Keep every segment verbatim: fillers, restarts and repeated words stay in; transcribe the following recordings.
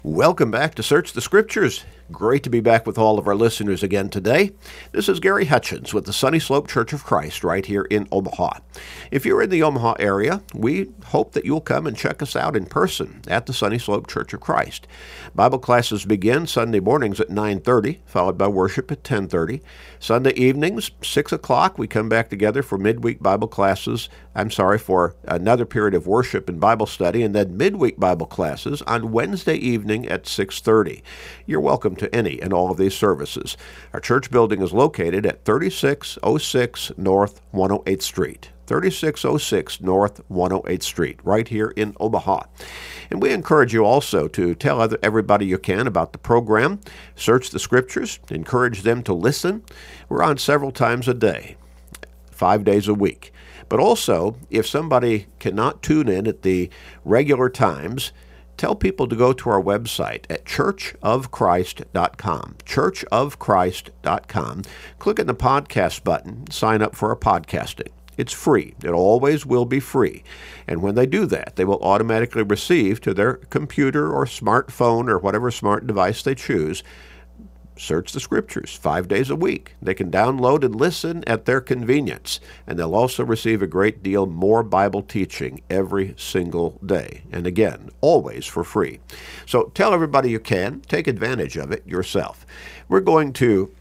Welcome back to Search the Scriptures. Great to be back with all of our listeners again today. This is Gary Hutchins with the Sunny Slope Church of Christ right here in Omaha. If you're in the Omaha area, we hope that you'll come and check us out in person at the Sunny Slope Church of Christ. Bible classes begin Sunday mornings at nine thirty, followed by worship at ten thirty. Sunday evenings, six o'clock, we come back together for midweek Bible classes. I'm sorry, for another period of worship and Bible study, and then midweek Bible classes on Wednesday evening at six thirty. You're welcome to any and all of these services. Our church building is located at thirty-six oh six North one oh eighth Street. thirty-six oh six North one oh eighth Street, right here in Omaha. And we encourage you also to tell other, everybody you can about the program. Search the Scriptures. Encourage them to listen. We're on several times a day, five days a week. But also, if somebody cannot tune in at the regular times, tell people to go to our website at church of christ dot com, church of christ dot com. Click on the podcast button, sign up for our podcasting. It's free. It always will be free. And when they do that, they will automatically receive to their computer or smartphone or whatever smart device they choose, Search the Scriptures five days a week. They can download and listen at their convenience, and they'll also receive a great deal more Bible teaching every single day. And again, always for free. So tell everybody you can. Take advantage of it yourself. We're going to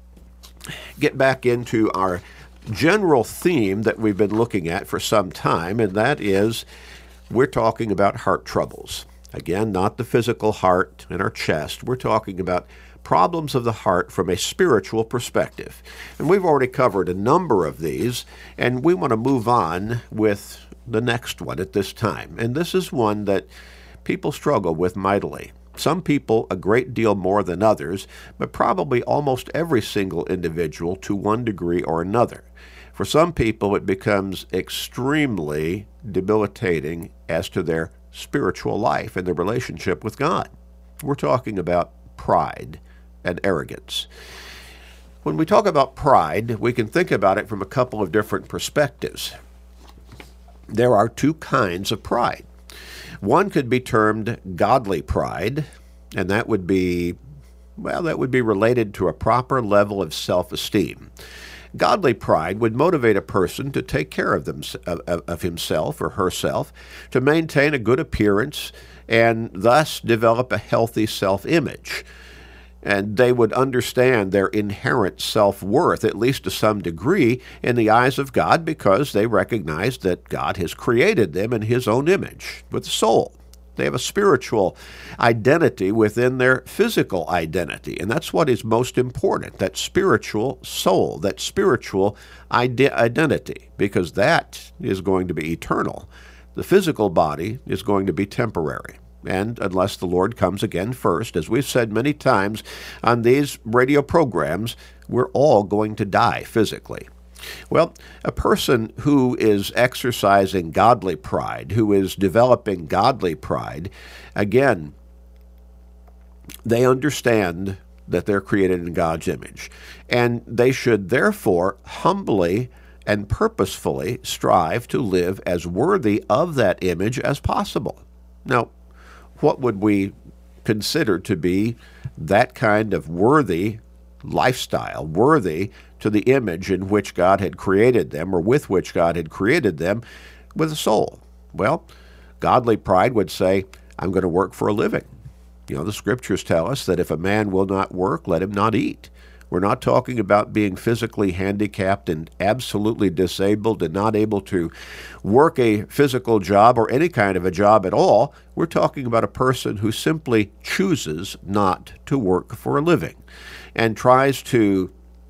get back into our general theme that we've been looking at for some time, and that is we're talking about heart troubles. Again, not the physical heart in our chest. We're talking about problems of the heart from a spiritual perspective. And we've already covered a number of these, and we want to move on with the next one at this time. And this is one that people struggle with mightily. Some people a great deal more than others, but probably almost every single individual to one degree or another. For some people, it becomes extremely debilitating as to their spiritual life and their relationship with God. We're talking about pride and arrogance. When we talk about pride, we can think about it from a couple of different perspectives. There are two kinds of pride. One could be termed godly pride, and that would be, well, that would be related to a proper level of self-esteem. Godly pride would motivate a person to take care of, them, of, of himself or herself, to maintain a good appearance, and thus develop a healthy self-image. And they would understand their inherent self-worth, at least to some degree, in the eyes of God, because they recognize that God has created them in His own image, with a soul. They have a spiritual identity within their physical identity, and that's what is most important, that spiritual soul, that spiritual ide- identity, because that is going to be eternal. The physical body is going to be temporary. And unless the Lord comes again first, as we've said many times on these radio programs, we're all going to die physically. Well, a person who is exercising godly pride, who is developing godly pride, again, they understand that they're created in God's image. And they should therefore humbly and purposefully strive to live as worthy of that image as possible. Now, what would we consider to be that kind of worthy lifestyle, worthy to the image in which God had created them, or with which God had created them, with a soul? Well, godly pride would say, I'm going to work for a living. You know, the Scriptures tell us that if a man will not work, let him not eat. We're not talking about being physically handicapped and absolutely disabled and not able to work a physical job or any kind of a job at all. We're talking about a person who simply chooses not to work for a living and tries to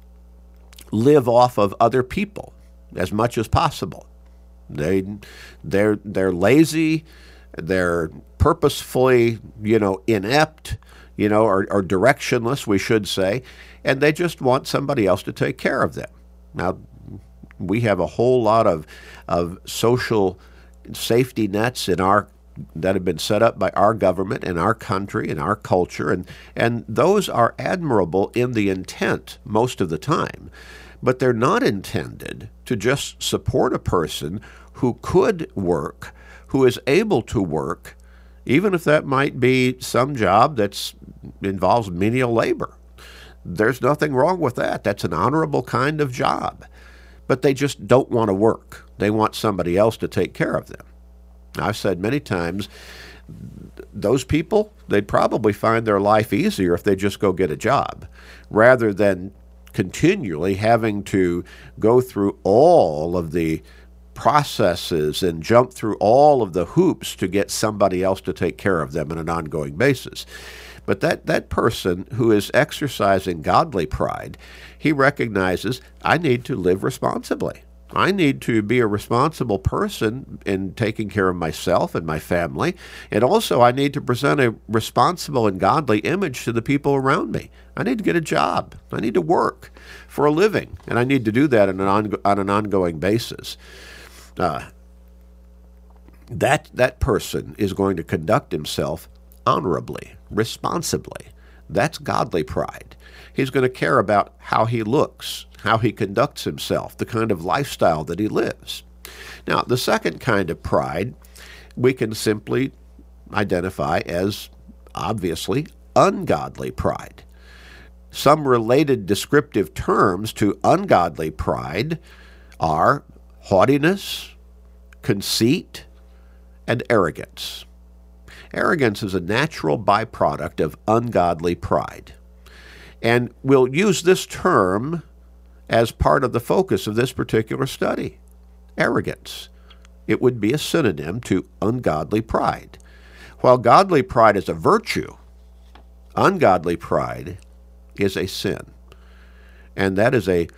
live off of other people as much as possible. They, they're, they're lazy, they're purposefully, you know, inept, you know, or, or directionless, we should say, and they just want somebody else to take care of them. Now, we have a whole lot of of social safety nets in our that have been set up by our government and our country and our culture, and, and those are admirable in the intent most of the time, but they're not intended to just support a person who could work, who is able to work, even if that might be some job that involves menial labor. There's nothing wrong with that. That's an honorable kind of job. But they just don't want to work. They want somebody else to take care of them. I've said many times, those people, they'd probably find their life easier if they just go get a job, rather than continually having to go through all of the processes and jump through all of the hoops to get somebody else to take care of them on an ongoing basis. But that, that person who is exercising godly pride, he recognizes, I need to live responsibly. I need to be a responsible person in taking care of myself and my family. And also, I need to present a responsible and godly image to the people around me. I need to get a job. I need to work for a living. And I need to do that on an, on, on an ongoing basis. Uh, that, that person is going to conduct himself honorably, responsibly. That's godly pride. He's going to care about how he looks, how he conducts himself, the kind of lifestyle that he lives. Now, the second kind of pride we can simply identify as, obviously, ungodly pride. Some related descriptive terms to ungodly pride are haughtiness, conceit, and arrogance. Arrogance is a natural byproduct of ungodly pride. And we'll use this term as part of the focus of this particular study. Arrogance. It would be a synonym to ungodly pride. While godly pride is a virtue, ungodly pride is a sin. And that is a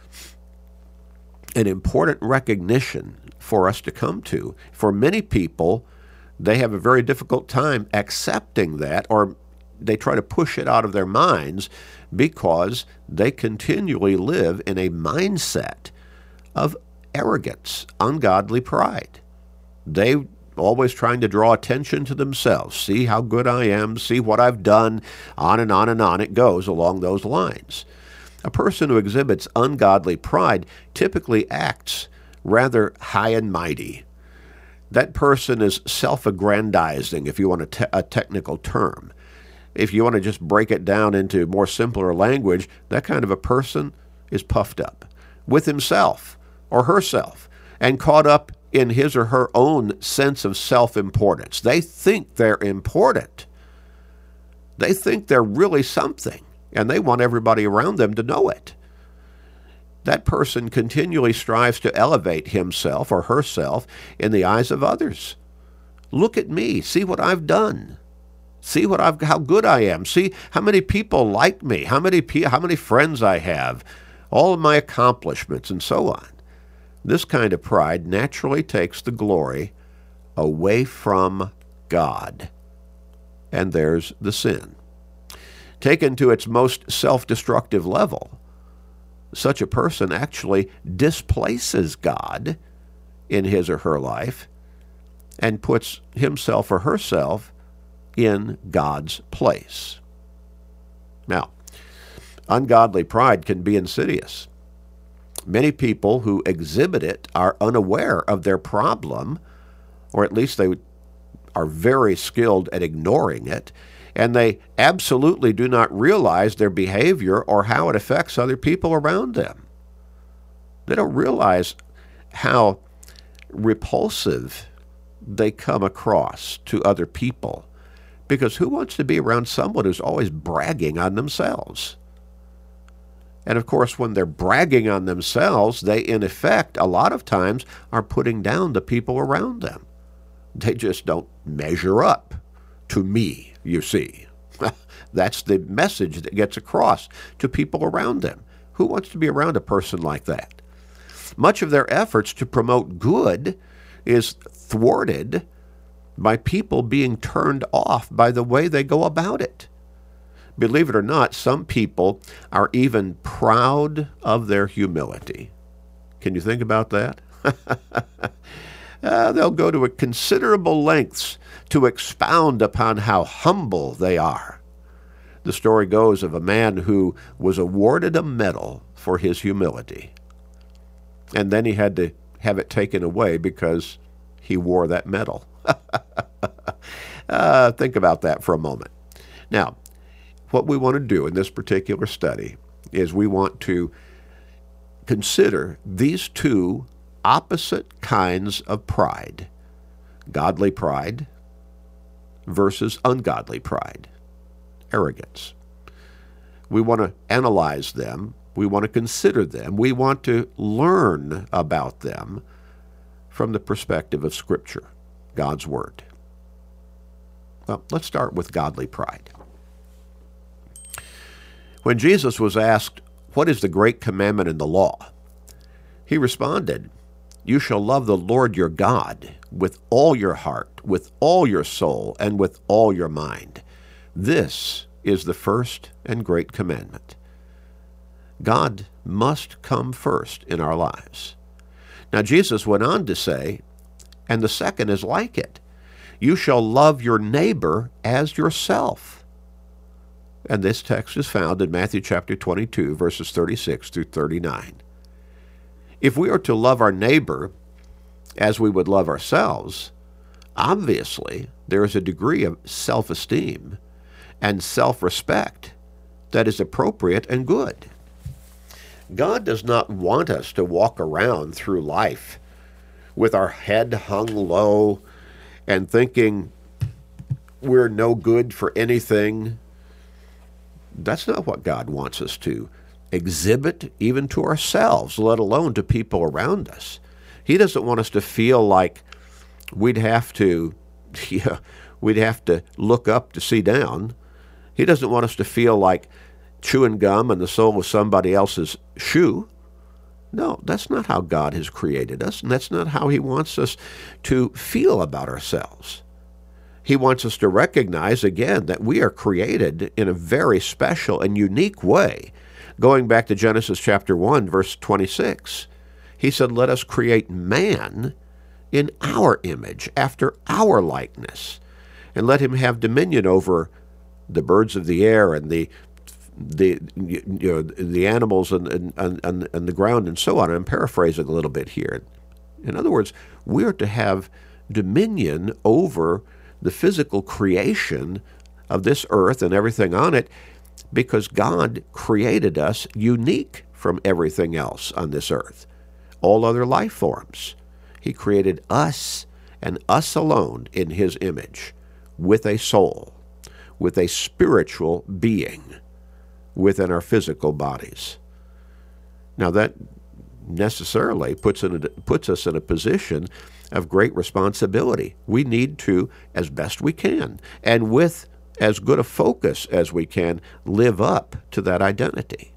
an important recognition for us to come to. For many people, they have a very difficult time accepting that, or they try to push it out of their minds because they continually live in a mindset of arrogance, ungodly pride. They always trying to draw attention to themselves. See how good I am, see what I've done, on and on and on it goes along those lines. A person who exhibits ungodly pride typically acts rather high and mighty. That person is self-aggrandizing, if you want a, te- a technical term. If you want to just break it down into more simpler language, that kind of a person is puffed up with himself or herself and caught up in his or her own sense of self-importance. They think they're important. They think they're really something, and they want everybody around them to know it. That person continually strives to elevate himself or herself in the eyes of others. Look at me. See what I've done. See what I've, how good I am. See how many people like me, how many how many friends I have, all of my accomplishments, and so on. This kind of pride naturally takes the glory away from God. And there's the sin. Taken to its most self-destructive level, such a person actually displaces God in his or her life and puts himself or herself in God's place. Now, ungodly pride can be insidious. Many people who exhibit it are unaware of their problem, or at least they are very skilled at ignoring it, and they absolutely do not realize their behavior or how it affects other people around them. They don't realize how repulsive they come across to other people. Because who wants to be around someone who's always bragging on themselves? And of course, when they're bragging on themselves, they in effect, a lot of times, are putting down the people around them. They just don't measure up to me, you see. That's the message that gets across to people around them. Who wants to be around a person like that? Much of their efforts to promote good is thwarted by people being turned off by the way they go about it. Believe it or not, some people are even proud of their humility. Can you think about that? uh, they'll go to a considerable lengths to expound upon how humble they are. The story goes of a man who was awarded a medal for his humility, and then he had to have it taken away because he wore that medal. Uh, think about that for a moment. Now, what we want to do in this particular study is we want to consider these two opposite kinds of pride: godly pride versus ungodly pride, arrogance. We want to analyze them. We want to consider them. We want to learn about them from the perspective of Scripture, God's Word. Well, let's start with godly pride. When Jesus was asked, "What is the great commandment in the law?" he responded, "You shall love the Lord your God with all your heart, with all your soul, and with all your mind. This is the first and great commandment." God must come first in our lives. Now, Jesus went on to say, "And the second is like it. You shall love your neighbor as yourself." And this text is found in Matthew chapter twenty-two, verses thirty-six through thirty-nine. If we are to love our neighbor as we would love ourselves, obviously there is a degree of self-esteem and self-respect that is appropriate and good. God does not want us to walk around through life with our head hung low and thinking we're no good for anything. That's not what God wants us to exhibit, even to ourselves, let alone to people around us. He doesn't want us to feel like we'd have to, yeah, we'd have to look up to see down. He doesn't want us to feel like chewing gum in the sole of somebody else's shoe. No, that's not how God has created us, and that's not how He wants us to feel about ourselves. He wants us to recognize, again, that we are created in a very special and unique way. Going back to Genesis chapter one, verse twenty-six, He said, "Let us create man in our image, after our likeness, and let him have dominion over the birds of the air and the the you know the animals and and, and and the ground and so on." I'm paraphrasing a little bit here. In other words, we are to have dominion over the physical creation of this earth and everything on it, because God created us unique from everything else on this earth, all other life forms. He created us and us alone in His image, with a soul, with a spiritual being within our physical bodies. Now that necessarily puts, in a, puts us in a position of great responsibility. We need to, as best we can, and with as good a focus as we can, live up to that identity.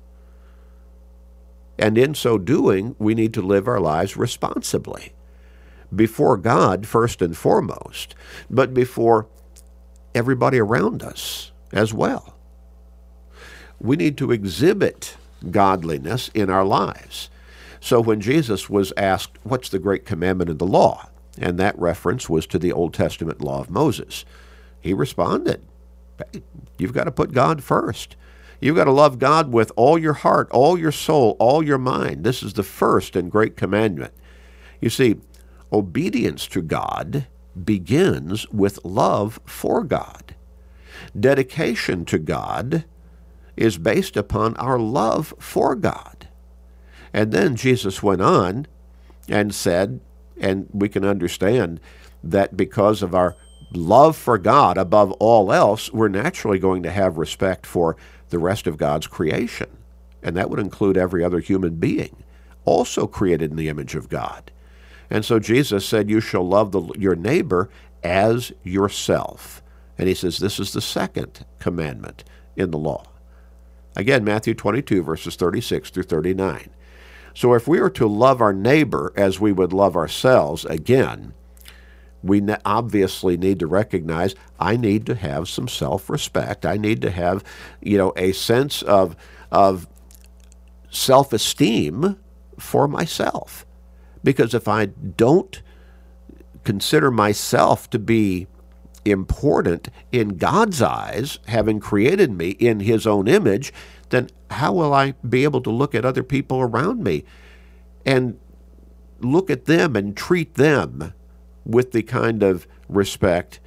And in so doing, we need to live our lives responsibly, before God first and foremost, but before everybody around us as well. We need to exhibit godliness in our lives. So when Jesus was asked, "What's the great commandment in the law?" and that reference was to the Old Testament law of Moses, He responded, "You've got to put God first. You've got to love God with all your heart, all your soul, all your mind. This is the first and great commandment." You see, obedience to God begins with love for God. Dedication to God is based upon our love for God. And then Jesus went on and said, and we can understand that because of our love for God above all else, we're naturally going to have respect for the rest of God's creation. And that would include every other human being, also created in the image of God. And so Jesus said, "You shall love the, your neighbor as yourself." And He says this is the second commandment in the law. Again, Matthew twenty-two, verses thirty-six through thirty-nine. So if we are to love our neighbor as we would love ourselves, again, we obviously need to recognize I need to have some self-respect. I need to have, you know, a sense of, of self-esteem for myself. Because if I don't consider myself to be important in God's eyes, having created me in His own image, then how will I be able to look at other people around me and look at them and treat them with the kind of respect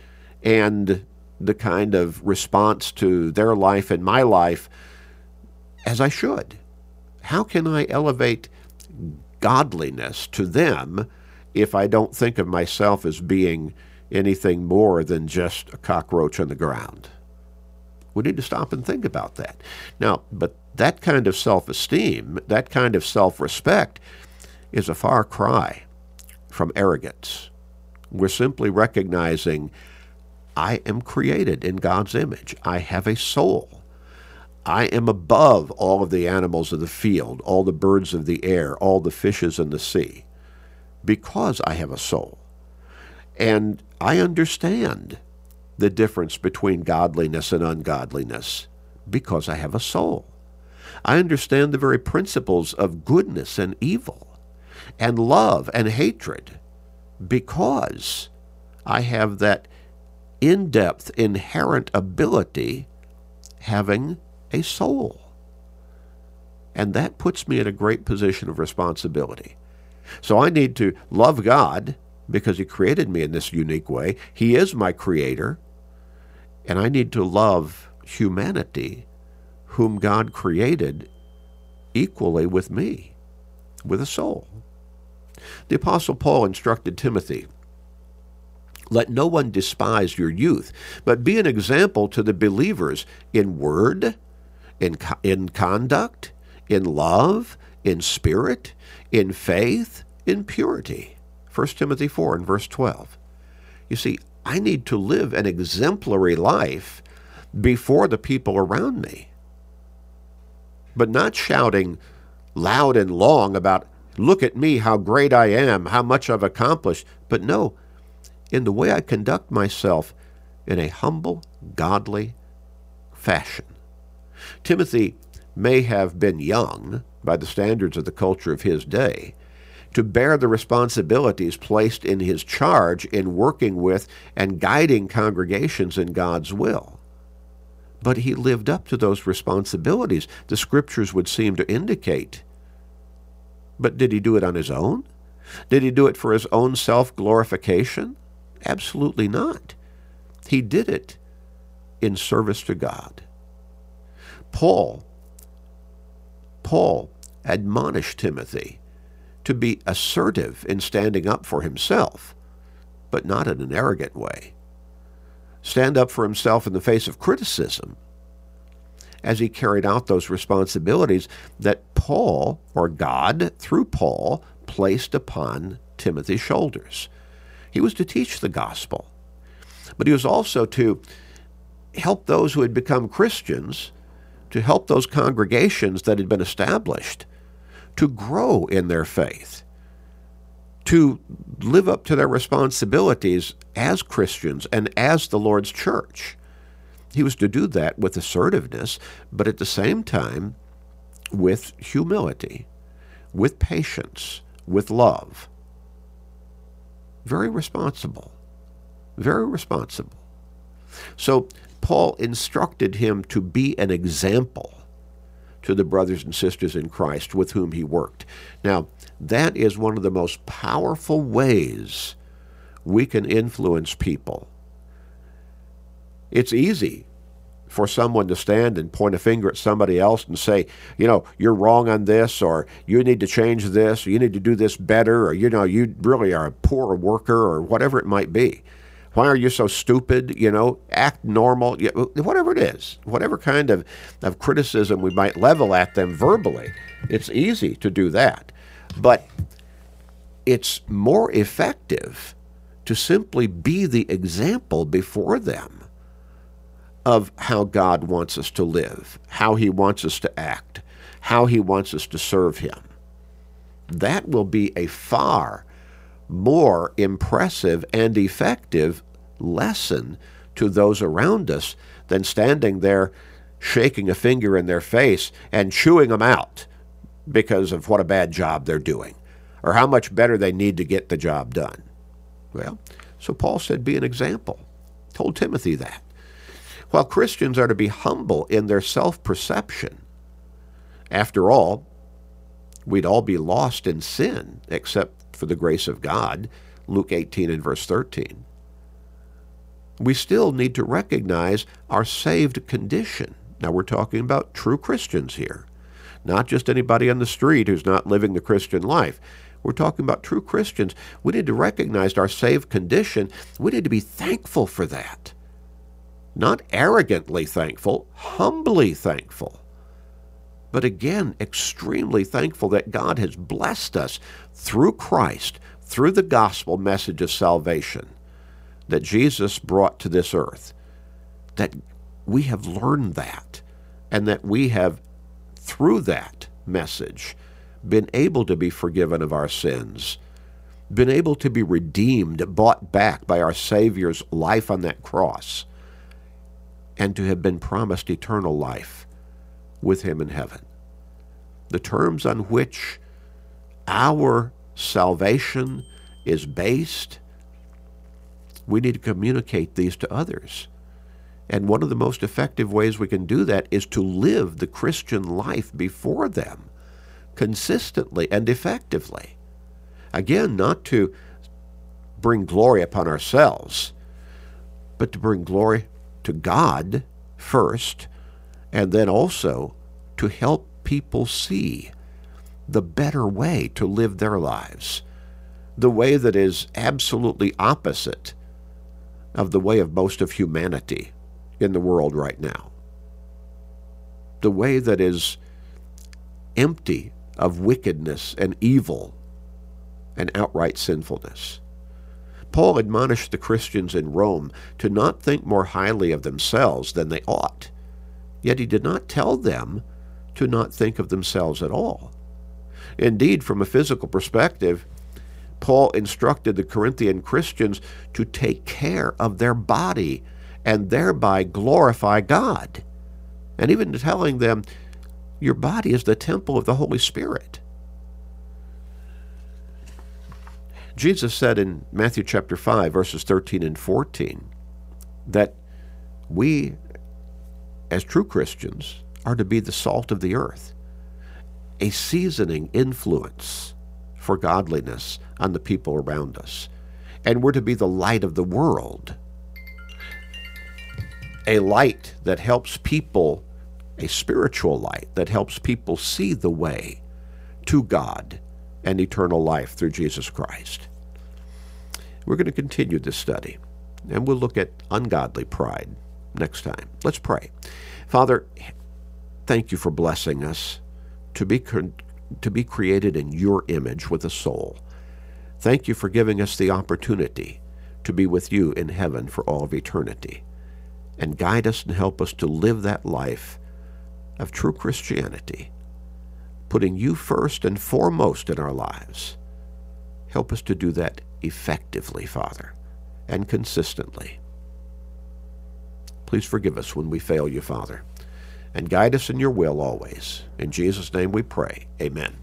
and the kind of response to their life and my life as I should? How can I elevate godliness to them if I don't think of myself as being anything more than just a cockroach on the ground? We need to stop and think about that. Now, but that kind of self-esteem, that kind of self-respect is a far cry from arrogance. We're simply recognizing I am created in God's image. I have a soul. I am above all of the animals of the field, all the birds of the air, all the fishes in the sea, because I have a soul. And I understand the difference between godliness and ungodliness because I have a soul. I understand the very principles of goodness and evil and love and hatred because I have that in-depth, inherent ability having a soul. And that puts me in a great position of responsibility. So I need to love God because he created me in this unique way. He is my creator. And I need to love humanity whom God created equally with me, with a soul. The Apostle Paul instructed Timothy, let no one despise your youth, but be an example to the believers in word, in, in conduct, in love, in spirit, in faith, in purity. First Timothy four and verse twelve. You see, I need to live an exemplary life before the people around me, but not shouting loud and long about, look at me, how great I am, how much I've accomplished, but no, in the way I conduct myself in a humble, godly fashion. Timothy may have been young by the standards of the culture of his day to bear the responsibilities placed in his charge in working with and guiding congregations in God's will. But he lived up to those responsibilities, the scriptures would seem to indicate. But did he do it on his own? Did he do it for his own self-glorification? Absolutely not. He did it in service to God. Paul, Paul admonished Timothy to be assertive in standing up for himself, but not in an arrogant way. Stand up for himself in the face of criticism as he carried out those responsibilities that Paul, or God, through Paul, placed upon Timothy's shoulders. He was to teach the gospel, but he was also to help those who had become Christians, to help those congregations that had been established to grow in their faith, to live up to their responsibilities as Christians and as the Lord's church. He was to do that with assertiveness, but at the same time with humility, with patience, with love. Very responsible, very responsible. So Paul instructed him to be an example to the brothers and sisters in Christ with whom he worked. Now, that is one of the most powerful ways we can influence people. It's easy for someone to stand and point a finger at somebody else and say, you know, you're wrong on this, or you need to change this, or you need to do this better, or, you know, you really are a poor worker, or whatever it might be. Why are you so stupid? You know, act normal, whatever it is, whatever kind of, of criticism we might level at them verbally. It's easy to do that. But it's more effective to simply be the example before them of how God wants us to live, how he wants us to act, how he wants us to serve him. That will be a far more impressive and effective lesson to those around us than standing there shaking a finger in their face and chewing them out because of what a bad job they're doing or how much better they need to get the job done. Well, so Paul said, be an example. Told Timothy that. While Christians are to be humble in their self-perception, after all, we'd all be lost in sin except for the grace of God, Luke eighteen and verse thirteen. we still need to recognize our saved condition. Now, we're talking about true Christians here, not just anybody on the street who's not living the Christian life. We're talking about true Christians. We need to recognize our saved condition. We need to be thankful for that. Not arrogantly thankful, humbly thankful. But again, extremely thankful that God has blessed us through Christ, through the gospel message of salvation that Jesus brought to this earth, that we have learned that, and that we have, through that message, been able to be forgiven of our sins, been able to be redeemed, bought back by our Savior's life on that cross, and to have been promised eternal life with Him in heaven. The terms on which our salvation is based, we need to communicate these to others. And one of the most effective ways we can do that is to live the Christian life before them consistently and effectively. Again, not to bring glory upon ourselves, but to bring glory to God first, and then also to help people see the better way to live their lives, the way that is absolutely opposite of the way of most of humanity in the world right now, the way that is empty of wickedness and evil and outright sinfulness. Paul admonished the Christians in Rome to not think more highly of themselves than they ought, yet he did not tell them to not think of themselves at all. Indeed, from a physical perspective, Paul instructed the Corinthian Christians to take care of their body and thereby glorify God, and even telling them, your body is the temple of the Holy Spirit. Jesus said in Matthew chapter five, verses thirteen and fourteen, that we, as true Christians, are to be the salt of the earth, a seasoning influence for godliness on the people around us. And we're to be the light of the world, a light that helps people, a spiritual light that helps people see the way to God and eternal life through Jesus Christ. We're going to continue this study, and we'll look at ungodly pride next time. Let's pray. Father, thank you for blessing us to be to be created in your image with a soul. Thank you for giving us the opportunity to be with you in heaven for all of eternity. And guide us and help us to live that life of true Christianity, putting you first and foremost in our lives. Help us to do that effectively, Father, and consistently. Please forgive us when we fail you, Father, and guide us in your will always. In Jesus' name we pray. Amen.